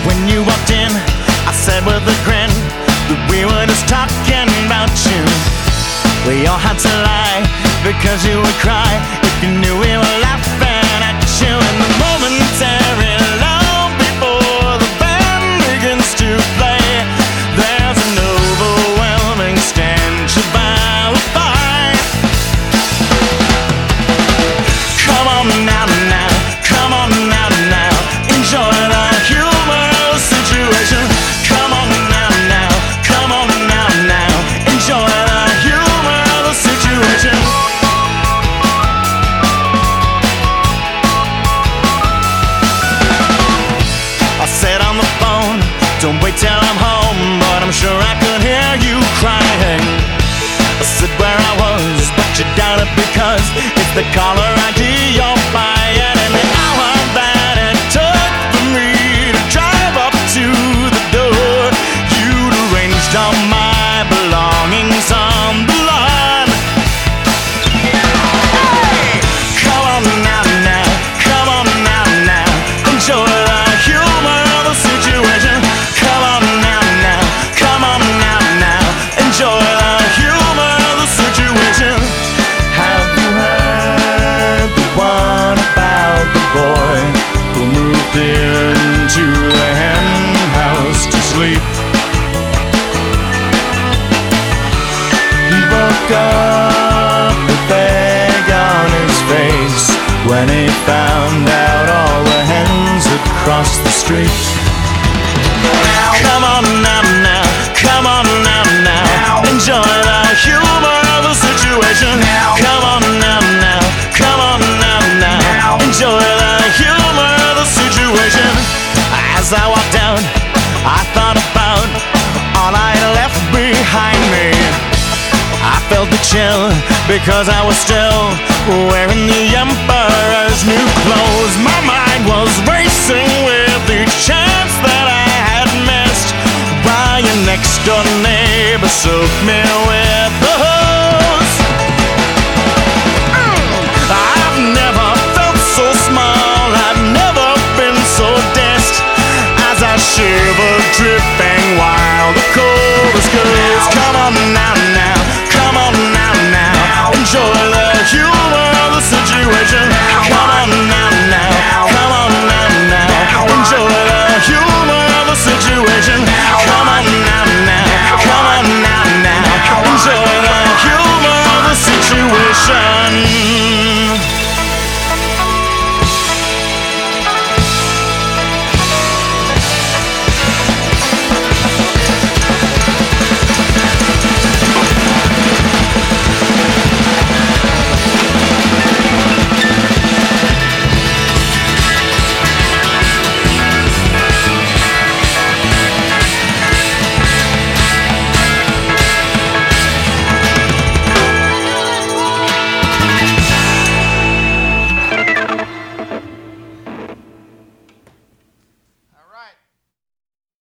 When you walked in, I said with a grin that we were just talking about you. We all had to lie because you would cry if you knew we were laughing at you. In the momentary love before the band begins to play, there's an overwhelming stench of alibi. Come on now, now, come on now, now, enjoy the humor of the situation. Come on now, now, come on now, now, enjoy the humor of the situation. I said on the phone, don't wait till I'm home, but I'm sure I could hear you crying. I said where I was, but you doubt it because it's the caller ID you're buying. And the hour that it took for me to drive up to the door, you'd arranged all my belongings on the lawn. Hey! Come on now, now, come on now, now, enjoy the humor of the situation. Come on now, now, come on now, now, enjoy the humor of the situation. Have you heard the one about the boy who moved into the hen house to sleep? He woke up with egg on his face when he found out all the hens had crossed the street. Come on now, now, come on now, now, enjoy the humor of the situation. Come on now, now, come on now, now, enjoy the humor of the situation. As I walked out, I thought about all I left behind me. I felt the chill because I was still wearing the emperor's new clothes. My mind was racing with each chance that I had missed, while your next door neighbor soaked me with the hose. I've never felt so small, I've never been so dissed, as I shiver dripping while the chorus goes. Come on now, now,